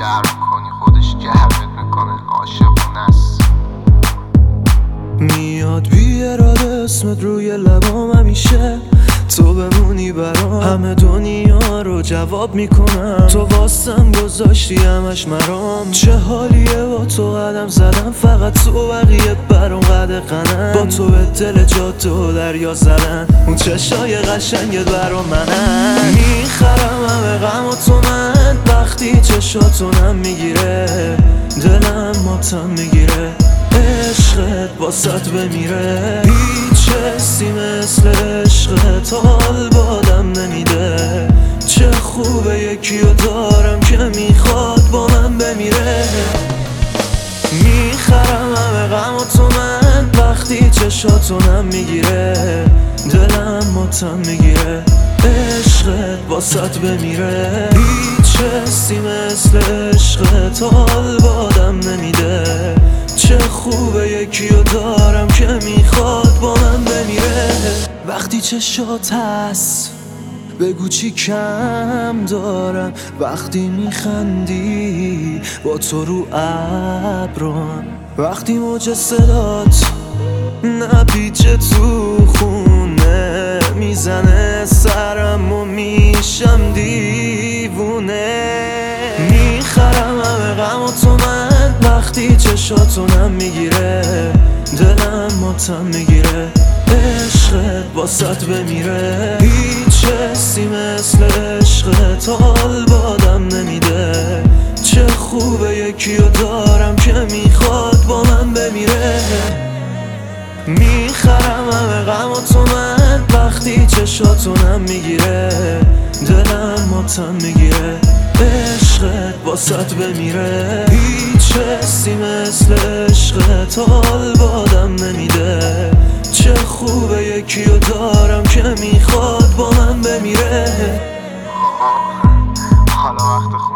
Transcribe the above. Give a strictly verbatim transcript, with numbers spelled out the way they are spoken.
گرم کنی خودش گرمت میکنه، عاشقونه است. میاد بی اراده اسمت روی لبام همیشه، تو بمونی برام همه دنیا رو جواب میکنم. تو واسم گذاشتی همش مرام، چه حالیه با تو قدم زدم، فقط تو بقیه برام قد قنم. با تو به دل جاده و دریا زدن، اون چشای قشنگت برام منن. میخرم همه غم و تو من، وقتی چشاتونم میگیره دلم ماتم میگیره. عشقت واسط بمیره، هیچ حسی مثل عشقت حال بادم نمیده. چه خوبه یکیو دارم که میخواد با من بمیره. میخرم همه غم و تو من، وقتی چشاتونم میگیره دلم ماتم میگیره. عشقت واسط بمیره، هیچ حسی مثل عشقت حال بادم نمیده. چه خوبه یکیو دارم که میخواد با من بمیره. وقتی چشات هست بگو چی کم دارم، وقتی میخندی با تو رو ابرم، وقتی موج صدات نپیچه تو خونه میزنه سرم و میشم دیوونه. میخرم همه غم و تو من، وقتی چشاتونم میگیره دلم ماتم میگیره. عشقت واسط بمیره، هیچ حسی مثل عشقت حال بادم نمیده. چه خوبه یکیو دارم که میخواد با من بمیره. میخرم همه غم و تو من، وقتی چشاتونم میگیره دلم ماتم میگیره. عشقت واسط بمیره، هیچ حسی مثل عشقت حال بادم نمیده. چه خوبه یکیو دارم که میخواد با من بمیره. حالا وقت خون